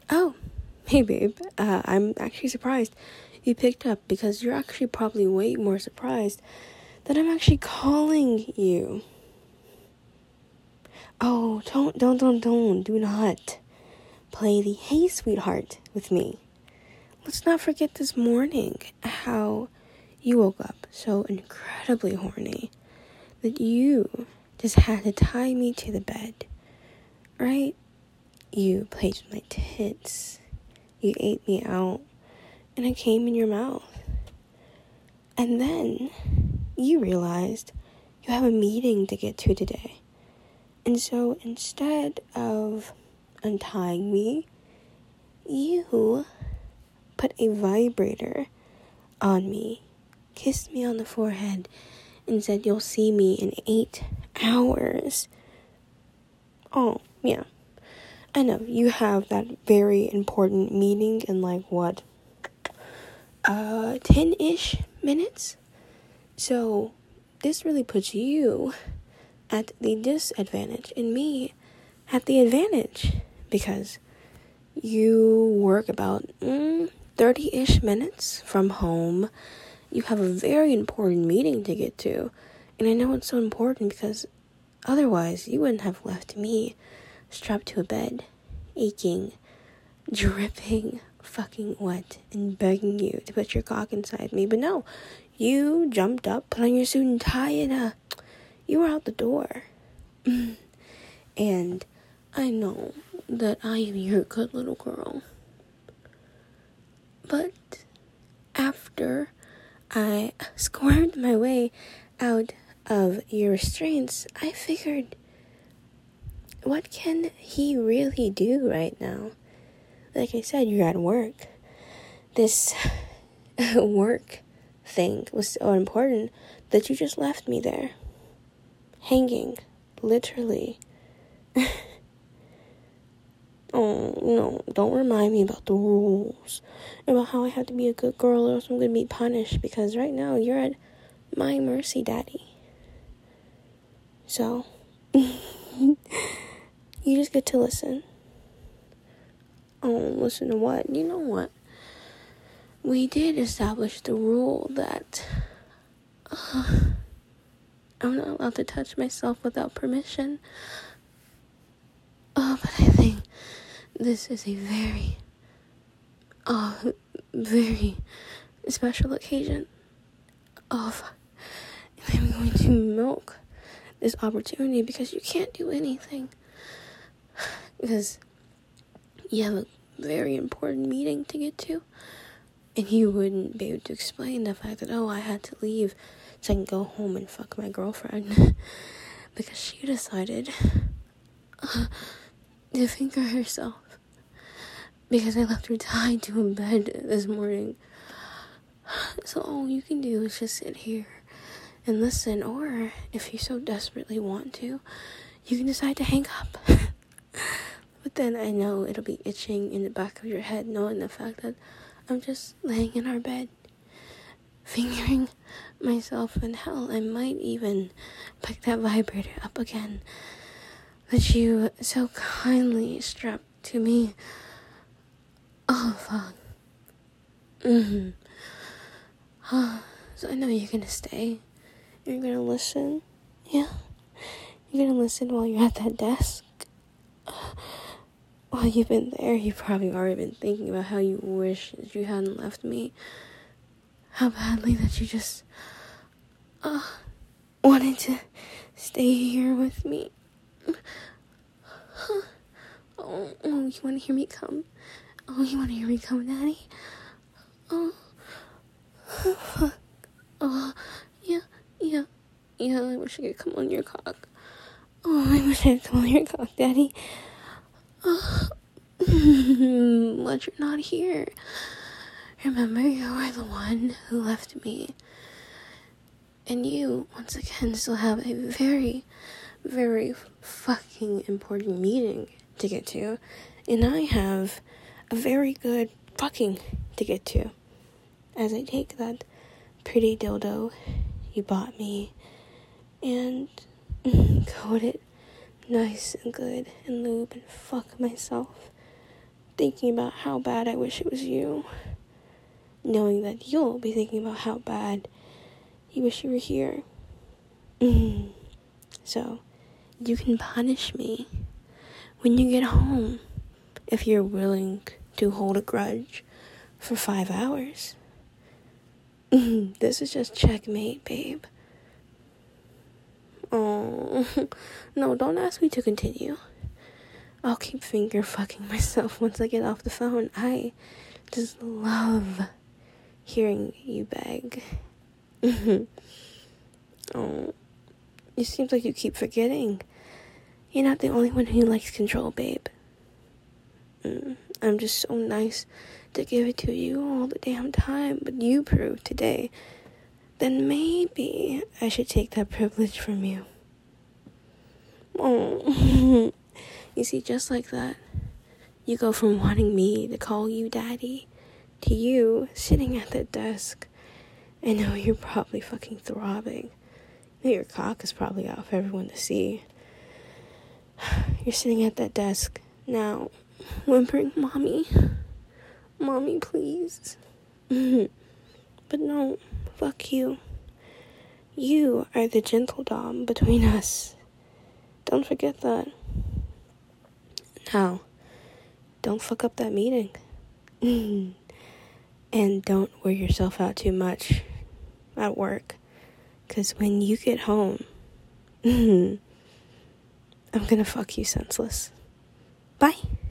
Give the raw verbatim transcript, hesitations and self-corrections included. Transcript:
Oh, hey babe, uh, I'm actually surprised you picked up because you're actually probably way more surprised that I'm actually calling you. Oh, don't, don't, don't, don't, do not play the hey sweetheart with me. Let's not forget this morning how you woke up so incredibly horny that you just had to tie me to the bed, right? You played with my tits, you ate me out, and I came in your mouth. And then you realized you have a meeting to get to today. And so instead of untying me, you put a vibrator on me, kissed me on the forehead, and said you'll see me in eight hours. Oh, yeah. I know, you have that very important meeting in like, what, uh, ten-ish minutes? So, this really puts you at the disadvantage and me at the advantage because you work about mm, thirty-ish minutes from home. You have a very important meeting to get to, and I know it's so important because otherwise you wouldn't have left me strapped to a bed, aching, dripping, fucking wet, and begging you to put your cock inside me. But no, you jumped up, put on your suit and tie, and uh, you were out the door. And I know that I am your good little girl. But after I squirmed my way out of your restraints, I figured, what can he really do right now? Like I said, you're at work. This work thing was so important that you just left me there, hanging, literally. Oh, no, don't remind me about the rules, about how I have to be a good girl or else I'm going to be punished, because right now you're at my mercy, daddy. So, you just get to listen. Oh, listen to what? You know what? We did establish the rule that uh, I'm not allowed to touch myself without permission. Oh, but I think this is a very, uh, very special occasion of I'm going to milk this opportunity because you can't do anything. Because you have a very important meeting to get to. And you wouldn't be able to explain the fact that, oh, I had to leave so I can go home and fuck my girlfriend. Because she decided uh, to finger herself. Because I left her tied to a bed this morning. So all you can do is just sit here and listen. Or, if you so desperately want to, you can decide to hang up. But then I know it'll be itching in the back of your head, knowing the fact that I'm just laying in our bed, fingering myself, and hell, I might even pick that vibrator up again that you so kindly strapped to me. Oh, fuck. Mm-hmm. Oh, so I know you're gonna stay. You're gonna listen. Yeah. You're gonna listen while you're at that desk. While you've been there, you've probably already been thinking about how you wish that you hadn't left me. How badly that you just uh, wanted to stay here with me. Oh, oh, you want to hear me come? Oh, you want to hear me come, Daddy? Oh, oh, fuck. Oh, yeah, yeah, yeah, I wish I could come on your cock. Oh, I wish I could come on your cock, Daddy. Oh, but you're not here. Remember, you were the one who left me. And you, once again, still have a very, very fucking important meeting to get to. And I have a very good fucking to get to. As I take that pretty dildo you bought me and coat it nice and good and lube and fuck myself thinking about how bad I wish it was you. Knowing that you'll be thinking about how bad you wish you were here. So, you can punish me when you get home if you're willing to hold a grudge for five hours. This is just checkmate, babe. Oh, no, don't ask me to continue. I'll keep finger fucking myself once I get off the phone. I just love hearing you beg. Oh, it seems like you keep forgetting. You're not the only one who likes control, babe. Mm, I'm just so nice to give it to you all the damn time, but you proved today then maybe I should take that privilege from you. Oh, you see, just like that, you go from wanting me to call you daddy to you sitting at the desk. I know you're probably fucking throbbing. Your cock is probably out for everyone to see. You're sitting at that desk now, whimpering, "Mommy, mommy, please." But no, fuck you. You are the gentle dom between us. Don't forget that. Now, don't fuck up that meeting. And don't wear yourself out too much at work. Because when you get home, I'm gonna fuck you senseless. Bye.